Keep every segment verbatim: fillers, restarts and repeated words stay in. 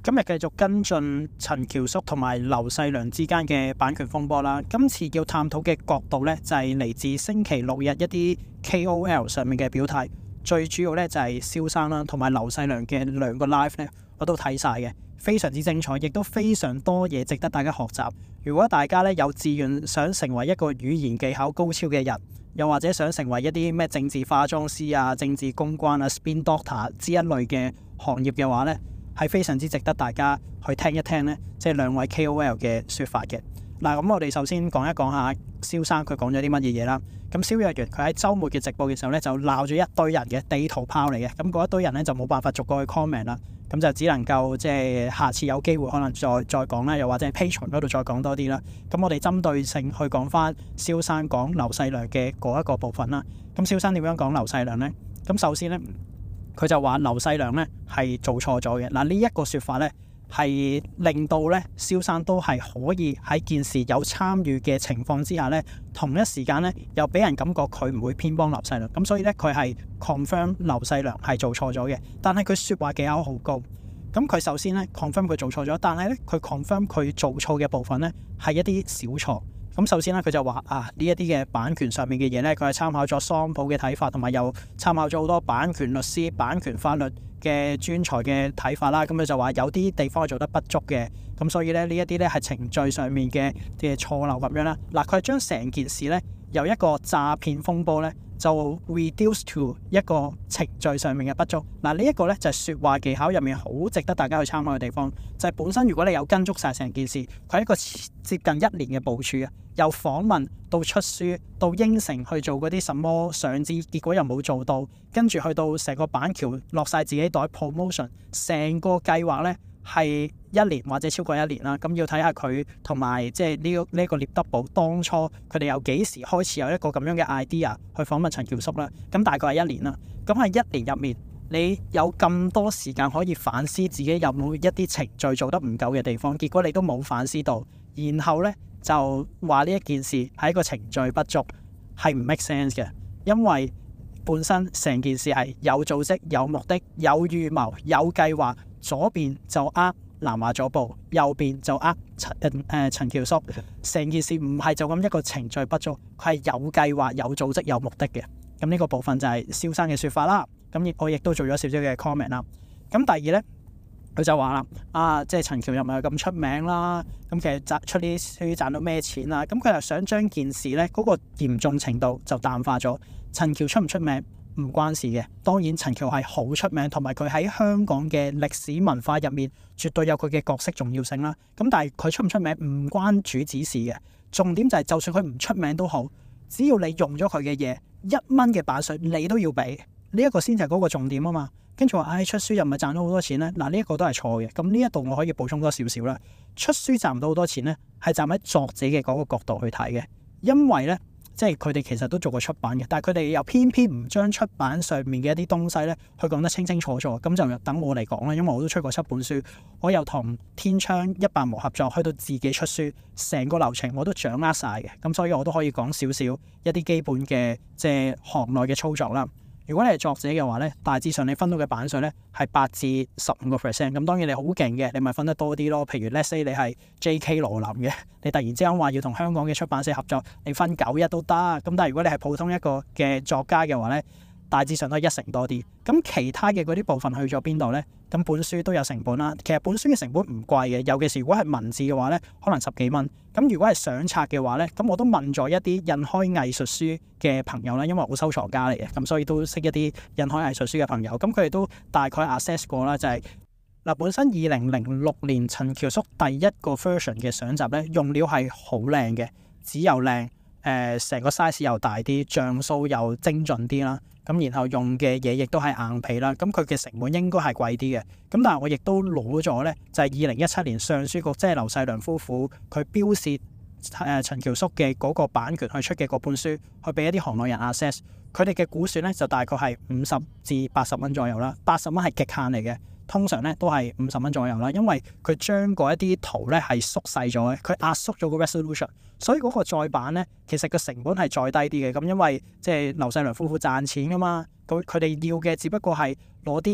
今日繼續跟進陳喬叔同埋劉細良之間嘅版權風波啦。今次要探討嘅角度呢，就係嚟自星期六日一啲 K O L 上面嘅表態，最主要呢，就係蕭生啦同埋劉細良嘅兩個 live 呢，我都睇晒嘅，非常之精彩，亦都非常多嘢值得大家學習。如果大家呢有志願想成為一個語言技巧高超嘅人，又或者想成為一啲咩政治化妝師啊、政治公關啊、spin doctor 之一類嘅行業嘅話呢，係非常之值得大家去聽一聽呢，即係兩位 K O L 嘅說法嘅。嗱，咁我哋首先講一講下蕭生佢講咗啲乜嘢嘢啦。咁蕭若元佢喺週末嘅直播嘅時候呢，就鬧咗一堆人嘅地圖炮嚟嘅。咁嗰一堆人呢，就冇辦法逐個去 comment 啦。咁就只能夠即係下次有機會可能再再講啦，又或者係 Patreon 嗰度再講多啲啦。咁我哋針對性去講翻蕭生講劉細良嘅嗰一個部分啦。咁蕭生點樣講劉細良呢？咁首先呢，佢就話劉細良咧係做錯咗嘅。嗱，呢一個說法咧係令到咧蕭生都係可以喺件事有參與嘅情況之下咧，同一時間咧又俾人感覺佢唔會偏幫劉細良，咁所以咧佢係 confirm 劉細良係做錯咗嘅。但係佢說話技巧好高，咁佢首先咧 confirm 佢做錯咗，但係咧佢 confirm 佢做錯嘅部分咧係一啲小錯。咁首先咧，佢就話啊，呢一啲嘅版權上面嘅嘢咧，佢係參考咗桑普嘅睇法，同埋又參考咗好多版權律師、版權法律嘅專才嘅睇法啦。咁佢就話有啲地方係做得不足嘅，咁所以咧呢一啲咧係程序上面嘅嘅錯漏咁樣啦。嗱，佢係將成件事咧由一個詐騙風波咧，就 reduce to 一個程序上面嘅不足。嗱，呢一個咧就係說話技巧入面好值得大家去參考嘅地方，就係本身如果你有跟足晒成件事，佢係一個接近一年嘅部署啊，由訪問到出書到應承去做嗰啲什麼上市，結果又冇做到，跟住去到成個板橋落晒自己袋 promotion， 成個計劃咧係一年或者超過一年啦。咁要睇下佢同埋即係呢個呢個獵德堡當初佢哋由幾時開始有一個咁樣嘅 idea 去訪問陳喬叔啦。咁大概係一年啦。咁喺一年入面，你有咁多時間可以反思自己有冇一啲程序做得唔夠嘅地方，結果你都冇反思到，然後呢，就話呢一件事係一個程序不足，係唔 make sense 嘅。因為本身成件事係有組織、有目的、有預謀、有計劃，左邊就呃南華早報，右邊就呃陳誒陳喬叔，成件事唔係就咁一個程序不足，佢係有計劃、有組織、有目的嘅。咁呢個部分就係蕭生嘅說法啦。咁我亦都做咗少少嘅 comment 啦。咁第二呢，佢就話啦，啊，即係陳喬又唔係咁出名啦，咁其實賺出啲書賺到咩錢啦？咁佢又想將件事呢嗰個嚴重程度就淡化咗。陳喬出唔出名唔關事嘅，當然陳喬係好出名，同埋佢喺香港嘅歷史文化入面絕對有佢嘅角色重要性啦。咁但係佢出唔出名唔關主指事嘅，重點就係就算佢唔出名都好，只要你用咗佢嘅嘢，一蚊嘅版稅你都要俾，呢一個先係嗰個重點啊嘛。跟住話，唉、哎，出書又唔係賺到好多錢咧。嗱，呢一個都係錯嘅。咁呢一度我可以補充多少少啦。出書賺唔到好多錢咧，係站喺作者嘅嗰個角度去睇嘅。因為咧，即係佢哋其實都做過出版嘅，但係佢哋又偏偏唔將出版上面嘅一啲東西咧，去講得清清楚楚。咁就等我嚟講啦，因為我都出過七本書，我又同天窗一百毛合作，去到自己出書，成個流程我都掌握晒嘅。咁所以我都可以講少少一啲基本嘅即係行內嘅操作啦。如果你係作者嘅話咧，大致上你分到嘅版稅咧係八至十五個 percent， 咁當然你好勁嘅，你咪分得多啲咯。譬如 let's say 你係 J K 羅琳嘅，你突然之間話要同香港嘅出版社合作，你分九一都得。咁但係如果你係普通一個嘅作家嘅話咧，大致上都係一成多啲。咁其他嘅嗰啲部分去咗邊度呢？咁本書都有成本啦。其實本書嘅成本唔貴嘅，尤其是如果係文字嘅話呢，可能十幾蚊。咁如果係相冊嘅話呢，咁我都問咗一啲印開藝術書嘅朋友啦，因為我收藏家嚟嘅，咁所以都識一啲印開藝術書嘅朋友。咁佢哋都大概 assess 過啦，就係、是、嗱本身二零零六年陳喬叔第一個 version 嘅相集呢，用料係好靚嘅，紙又靚，誒、呃、成個 size 又大啲，像素又精準啲啦。咁然後用嘅嘢亦都係硬皮啦，咁佢嘅成本應該係貴啲嘅。咁但係我亦都攞咗呢，就係二零一七年上書局即係劉細良夫婦佢標示誒陳喬叔嘅嗰個版權去出嘅嗰本書，去俾一啲行內人 access， 佢哋嘅估算呢，就大概係五十至八十蚊左右啦，八十蚊係極限嚟嘅。通常咧都係五十蚊左右啦，因為佢將嗰一啲圖咧係縮細咗嘅，佢壓縮咗個 resolution， 所以嗰個再版咧其實個成本係再低啲嘅。咁因為即係劉細良夫婦賺錢噶嘛，佢佢哋要嘅只不過係攞啲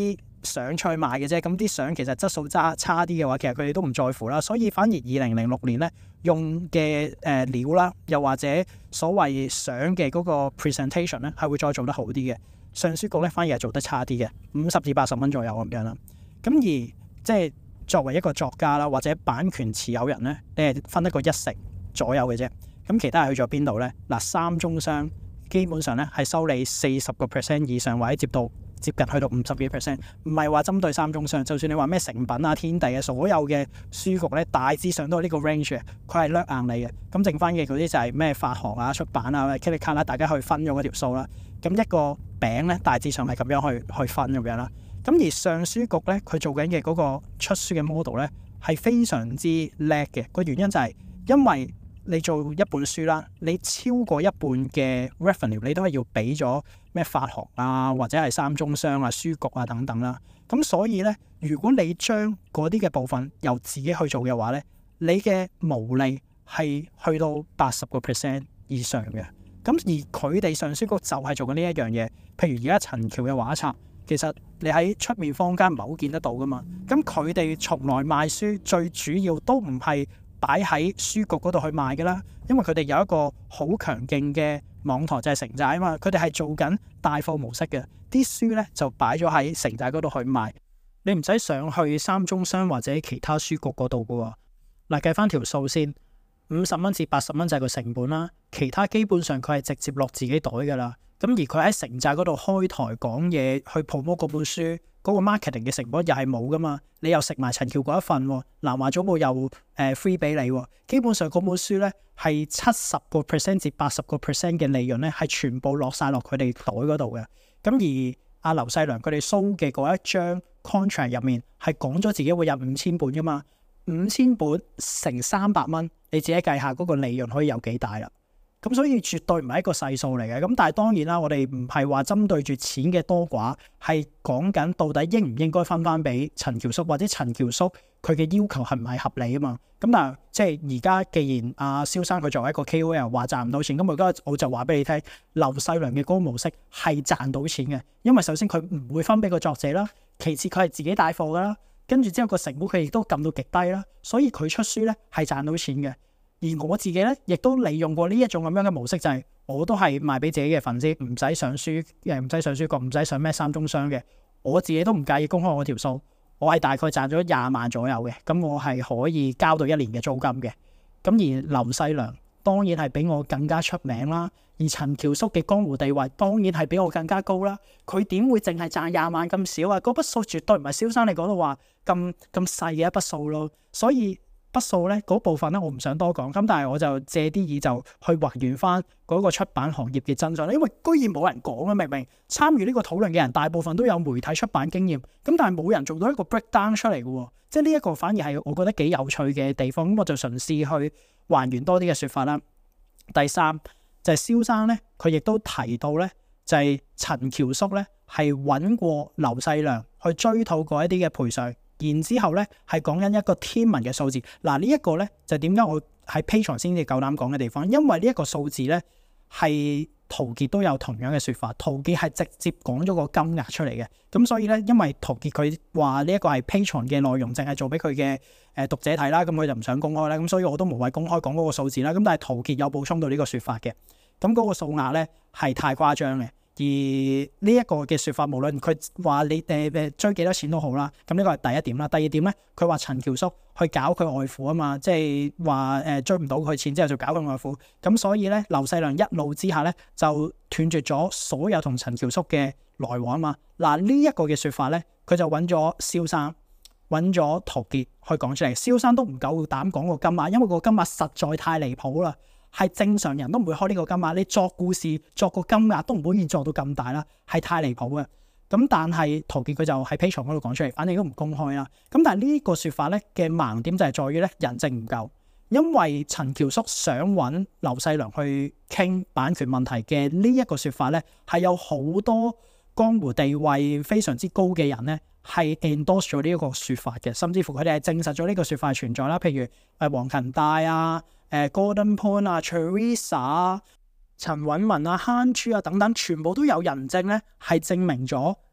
相出去賣嘅啫。咁啲相其實質素差差啲嘅話，其實佢哋都唔在乎啦。所以反而二零零六年咧用嘅誒、呃、料啦，又或者所謂相嘅嗰個 presentation 咧，係會再做得好啲嘅。上書局咧反而係做得差啲嘅，五十至八十蚊左右咁樣啦。咁而即係作為一個作家啦，或者版權持有人咧，你係分得個一成左右嘅啫。咁其他係去咗邊度咧？嗱，三中商基本上咧係收你四十個 percent 以上，或者接到接近去到五十幾 percent。唔係話針對三中商，就算你話咩成品啊、天地嘅所有嘅書局咧，大致上都係呢個 range 嘅，佢係掠硬你嘅。咁剩翻嘅嗰啲就係咩發行啊、出版啊、credit card 啦，大家去分咗嗰條數啦。咁一個餅咧，大致上係咁樣去去分咁樣啦。咁而上書局咧，佢做緊嘅嗰個出書嘅 model 咧，係非常之叻嘅。個原因就係因為你做一本書啦，你超過一半嘅 revenue 你都係要俾咗咩發行啊，或者係三中商啊、書局啊等等啦。咁所以咧，如果你將嗰啲嘅部分由自己去做嘅話咧，你嘅毛利係去到八十個 percent 以上嘅。咁而佢哋上書局就係做緊呢一樣嘢。譬如而家陳橋嘅畫冊，其實你喺出面坊間唔係好見得到噶嘛。咁佢哋從來賣書最主要都唔係擺喺書局嗰度去賣嘅啦，因為佢哋有一個好強勁嘅網台就係城寨啊嘛。佢哋係做緊帶貨模式嘅，啲書咧就擺咗喺城寨嗰度去賣，你唔使上去三中商或者其他書局嗰度噶喎。嗱，計翻條數先。五十蚊至八十蚊就係個成本啦，其他基本上佢係直接落自己袋噶啦。咁而佢喺城寨嗰度開台講嘢，去 promote 嗰本書，嗰、嗰個 marketing 嘅成本又係冇噶嘛。你又食埋陳橋嗰一份，南華早報又誒、呃、free 俾你，基本上嗰本書咧係七十個 percent 至八十個 percent 嘅利潤咧，係全部落晒落佢哋袋嗰度嘅。咁而阿劉細良佢哋 show 嘅嗰一張 contract 入面係講咗自己會有五千本噶嘛。五千本乘三百蚊，你自己計下嗰個利潤可以有幾大啦。咁所以絕對唔係一個細數嚟嘅。咁但係當然啦，我哋唔係話針對住錢嘅多寡，係講緊到底應唔應該分翻俾陳橋叔，或者陳橋叔佢嘅要求係唔係合理啊嘛。咁但係即係而家既然阿蕭生佢作為一個 K O L 話賺唔到錢，咁我而家我就話俾你聽，劉細良嘅嗰個模式係賺到錢嘅，因為首先佢唔會分俾個作者啦，其次佢係自己帶貨噶啦。跟住之後個成本佢亦都撳到極低啦，所以佢出書咧係賺到錢嘅。而我自己咧亦都利用過呢一種咁樣嘅模式，就係、是、我都係賣俾自己嘅粉絲，唔使上書，誒唔使上書局，唔使上咩三中商嘅。我自己都唔介意公開我條數，我係大概賺咗廿萬左右嘅，咁我係可以交到一年嘅租金嘅。咁而劉細良當然係比我更加出名啦，而陳橋叔嘅江湖地位當然係比我更加高啦。佢點會淨係賺廿萬咁少啊？嗰筆數絕對唔係蕭生你講到話咁咁細嘅一筆數咯。所以筆數咧嗰部分咧我唔想多講，咁但係我就借啲意就去還原翻嗰個出版行業嘅真相。因為居然冇人講啊，明明參與呢個討論嘅人大部分都有媒體出版經驗，咁但係冇人做到一個 breakdown 出嚟嘅喎。即係呢一個反而係我覺得幾有趣嘅地方。咁我就嘗試去還原多啲嘅説法啦。第三就係蕭生咧，佢亦都提到咧，就係、是、陳橋叔咧係揾過劉細良去追討過一啲嘅賠償，然之後咧係講緊一個天文嘅數字。嗱，呢一個咧就點解我喺 Patreon 先至夠膽講嘅地方，因為呢一個數字咧係陶傑都有同樣嘅説法，陶傑係直接講咗個金額出嚟嘅。咁所以咧，因為陶傑佢話呢一個係 Patreon 嘅內容，淨係做俾佢嘅誒讀者睇啦，咁佢就唔想公開啦。咁所以我都無謂公開講嗰個數字啦。咁但係陶傑有補充到呢個説法嘅。咁嗰個數額咧係太誇張嘅，而呢一個嘅説法，無論佢話你誒誒追幾多錢都好啦。咁呢個係第一點啦。第二點咧，佢話陳橋叔去搞佢外父啊嘛，即係話誒追唔到佢錢之後就搞佢外父。咁所以咧，劉細良一怒之下咧就斷絕咗所有同陳橋叔嘅來往啊嘛。嗱，呢一個嘅説法咧，佢就揾咗蕭生，揾咗陶傑去講出嚟。蕭生都唔夠膽講個金額，因為個金額實在太離譜啦。係正常人都唔會開呢個金額，你作故事作個金額都唔可以作到咁大啦，係太離譜嘅。咁但係陶傑佢就喺 Patreon 嗰度講出嚟，反正都唔公開啦。咁但係呢個説法咧嘅盲點就係在於咧人證唔夠，因為陳橋叔想揾劉細良去傾版權問題嘅呢一個説法咧，係有好多江湖地位非常之高嘅人咧係 endorse 咗呢一個説法嘅，甚至乎佢哋係證實咗呢個説法存在啦。譬如誒黃勤大啊。誒 Gordon Poon 啊、Teresa 啊、陳允文啊、慳珠啊等等，全部都有人證咧，係證明咗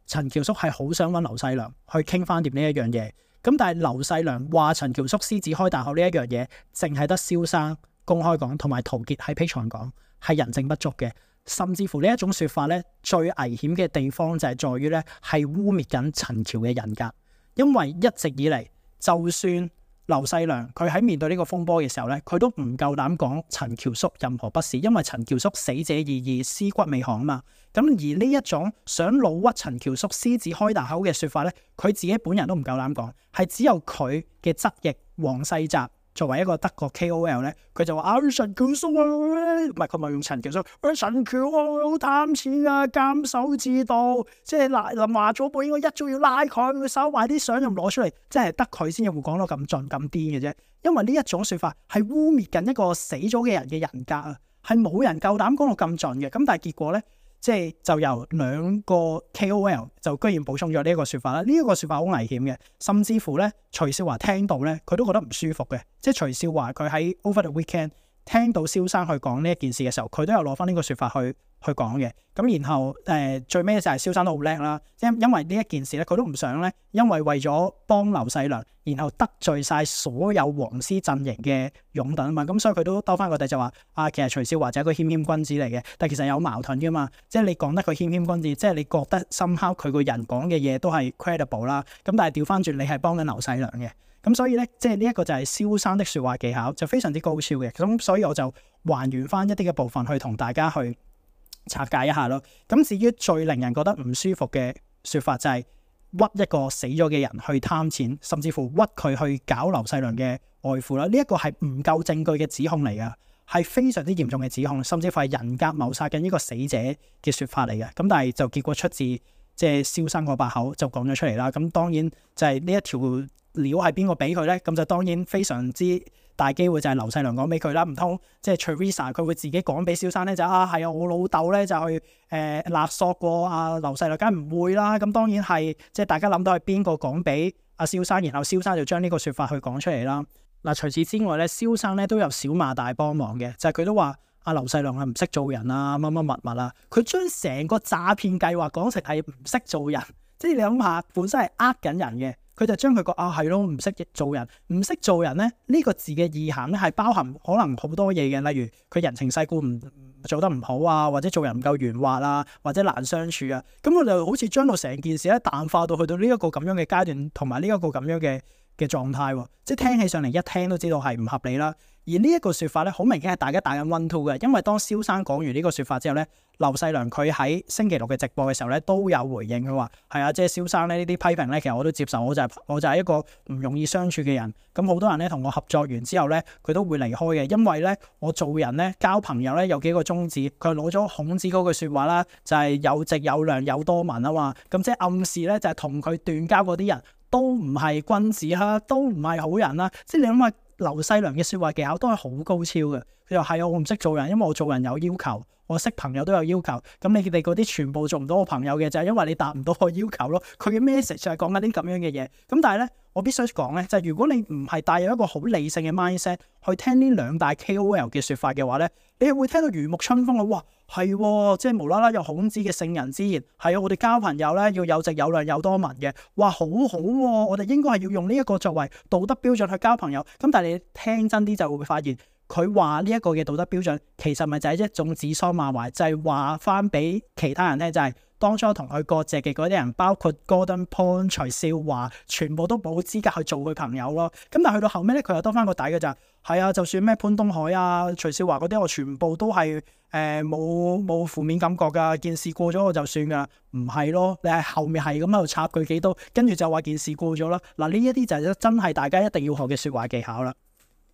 陳橋叔係好想揾劉細良去傾翻掂呢一樣嘢。咁但係劉細良話陳橋叔獅子開大口呢一樣嘢，淨係得蕭生公開講，同埋陶傑喺 Patreon 講，係人證不足嘅。甚至乎呢一種說法咧，最危險嘅地方就係在於咧，係污衊緊陳橋嘅人格。因為一直以嚟，就算劉細良佢喺面對呢個風波嘅時候咧，佢都唔夠膽講陳橋叔任何不是，因為陳橋叔死者已矣，屍骨未寒啊嘛。咁而呢一種想老屈陳橋叔獅子開大口嘅說法咧，佢自己本人都唔夠膽講，係只有佢嘅側翼黃世澤作為一個德國 K O L 咧，佢就話啊陳橋叔啊，唔係佢咪用陳橋叔，啊陳橋啊好貪錢啊，監守自盜，即係嗱話咗本應該一早要拉佢，佢收埋啲相又攞出嚟，即係得佢先至會講到咁盡咁癲嘅啫。因為呢一種說法係污衊緊一個死咗嘅人嘅人格啊，係冇人夠膽講到咁盡嘅。咁但係結果咧，即係就由兩個 K O L 就居然補充咗呢一個說法啦。呢、這、一個說法好危險嘅，甚至乎咧徐少華聽到咧，佢都覺得唔舒服嘅。即係徐少華佢喺 Over the Weekend 聽到蕭生去講呢一件事嘅時候，佢都有攞翻呢個說法去去講嘅。咁然後誒、呃、最尾就係蕭生都好叻啦，因因為呢一件事咧，佢都唔想咧，因為為咗幫劉細良，然後得罪晒所有黃絲陣營嘅擁躉啊嘛，咁所以佢都兜翻個底就話啊，其實徐少華就係一個謙謙君子嚟嘅，但其實有矛盾噶嘛，即係你講得佢謙謙君子，即係你覺得深刻佢個人講嘅嘢都係 credible 啦，咁但係調翻轉你係幫緊劉細良嘅，咁所以咧即係呢一個就係蕭生的說話技巧就非常之高超嘅，咁所以我就還原翻一啲嘅部分去同大家去拆解一下咯。咁至於最令人覺得唔舒服嘅說法就係屈一個死咗嘅人去貪錢，甚至乎屈佢去搞劉細良嘅外父啦。呢一個係唔夠證據嘅指控嚟噶，係非常之嚴重嘅指控，甚至乎係人格謀殺緊呢個死者嘅說法嚟嘅。咁但係就結果出自即係蕭生個把口就講咗出嚟啦。咁當然就係呢一條料係邊個俾佢咧？咁就當然非常之大機會就係劉細良講俾佢啦，唔通即係 Teresa 佢會自己講俾蕭生咧就啊係啊我老豆咧就去誒、呃、勒索過阿劉細良，梗係唔會啦。咁當然係即係大家諗到係邊個講俾阿蕭生，然後蕭生就將呢個説法去講出嚟啦。嗱、啊、除此之外咧，蕭生咧都有小馬大幫忙嘅，就係、是、佢都話阿劉細良係唔識做人啊，乜乜物物啊，佢將成個詐騙計劃講成係唔識做人，即係你諗下本身係呃緊人嘅。佢就將佢個啊係咯，唔識做人，唔識做人咧呢、呢個字嘅意涵咧係包含可能好多嘢嘅，例如佢人情世故唔做得唔好啊，或者做人唔夠圓滑啊，或者難相處啊，咁我就好似將到成件事咧淡化到去到呢一個咁樣嘅階段，同埋呢一個咁樣嘅嘅狀態喎，即係聽起上嚟一聽都知道係唔合理啦。而呢一個説法咧，好明顯係大家打緊 one two 嘅，因為當蕭生講完呢個説法之後咧，劉細良佢喺星期六嘅直播嘅時候咧都有回應，佢話係啊，即係蕭生咧呢啲批評咧，其實我都接受，我就係、是、我就係一個唔容易相處嘅人。咁好多人咧同我合作完之後咧，佢都會離開嘅，因為咧我做人咧交朋友咧有幾個宗旨，佢攞咗孔子嗰句説話啦，就係、是、有直有量有多聞啊嘛。咁即係暗示咧就係同佢斷交嗰啲人都唔係君子啦，都唔係好人啦。即係你諗下。劉細良嘅說話技巧都係好高超嘅，佢話係啊，我唔識做人，因為我做人有要求，我識朋友都有要求。咁你哋嗰啲全部做唔到我朋友嘅，就係因為你達唔到我要求咯。佢嘅 message 就係講緊啲咁樣嘅嘢。咁但係咧，我必須講咧，就係如果你唔係帶有一個好理性嘅 mindset 去聽呢兩大 K O L 嘅說法嘅話咧，你係會聽到如沐春風啊！哇，係、哦，即係無啦啦有孔子嘅聖人之言，係啊，我哋交朋友咧要有直有量有多聞嘅，哇，好好、哦，我哋應該係要用呢一個作為道德標準去交朋友。咁但係你聽真啲就會發現，佢話呢一個嘅道德標準，其實咪就係一種指桑罵槐，就係話翻俾其他人聽，就係、是、當初同佢割席嘅嗰啲人，包括 Gordon Pond、徐少華，全部都冇資格去做佢朋友咯。咁但係去到後尾咧，佢又多翻個底嘅就係、是。係啊，就算咩潘東海啊、徐少華嗰啲，我全部都係誒冇冇負面感覺㗎。件事過咗我就算㗎，唔係咯。你係後面係咁喺度插佢幾刀，跟住就話件事過咗啦。嗱，呢一啲就係真係大家一定要學嘅説話技巧啦。